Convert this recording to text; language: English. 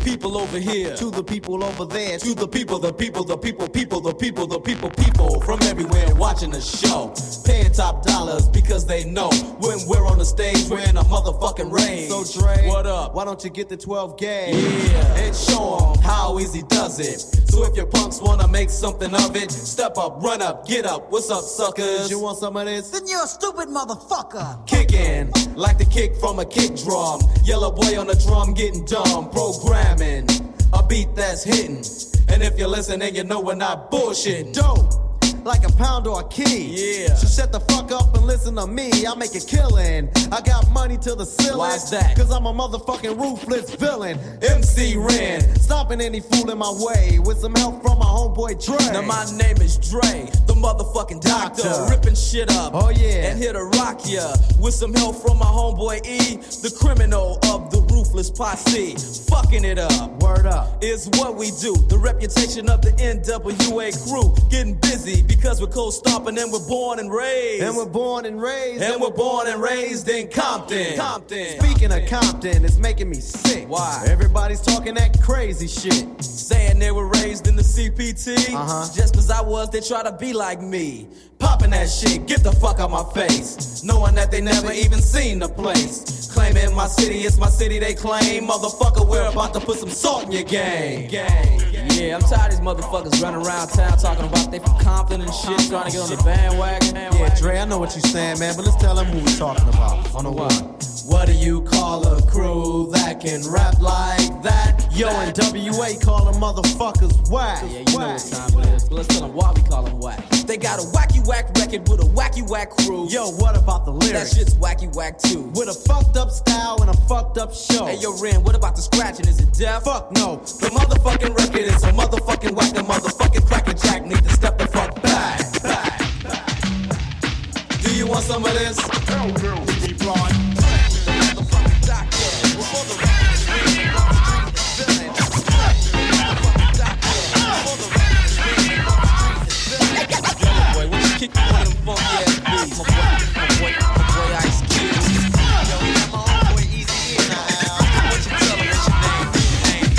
people over here, to the people over there, to the people from everywhere watching the show, paying top dollars because they know when we're on the stage we're in a motherfucking rage. So Dre, what up? Why don't you get the 12 gauge? Yeah, and show 'em how easy does it. So if your punks wanna make something of it, step up, run up, get up. What's up, suckers? You want some of this? Then you're a stupid motherfucker. Kicking like the kick from a kick drum. Yellow boy on the drum getting dumb. Programming a beat that's hitting. And if you're listening, you know we're not bullshitting. Dope, like a pound or a key. Yeah. So shut the fuck up and listen to me. I'll make a killing. I got money to the ceiling. Why's that? Cause I'm a motherfucking ruthless villain. MC Ren, stopping any fool in my way with some help from my homeboy Dre. Now my name is Dre, the motherfucking doctor. Ripping shit up. Oh yeah. And here to rock ya with some help from my homeboy E, the criminal of the ruthless posse. Fucking it up. Word up. Is what we do. The reputation of the NWA crew. Getting busy because we're cold stomping and we're born and raised. And we're born and raised. And we're born and raised in Compton. Speaking of Compton, it's making me sick. Why? Everybody's talking that crazy shit. Saying they were raised in the CPT. Just cause I was, they try to be like me. Popping that shit, get the fuck out my face. Knowing that they never even seen the place. Claiming my city, it's my city they claim. Motherfucker, we're about to put some salt in your game. Yeah, I'm tired of these motherfuckers running around town talking about they from Compton and shit, trying to get on the bandwagon. Yeah, Dre, I know what you're saying, man, but let's tell them who we're talking about. On the what? What do you call a crew that can rap like that? Yo, in WA call them motherfuckers whack. Yeah, you know what time it is. But let's tell them why we call them whack. They got a wacky whack record with a wacky whack crew. Yo, what about the lyrics? That shit's wacky whack too. With a fucked up style and a fucked up show. Hey yo, Ren, what about the scratching? Is it deaf? Fuck no. The motherfucking record is a motherfucking whack. The motherfucking cracker jack need to step the fuck back. Do you want some of this? Hell no.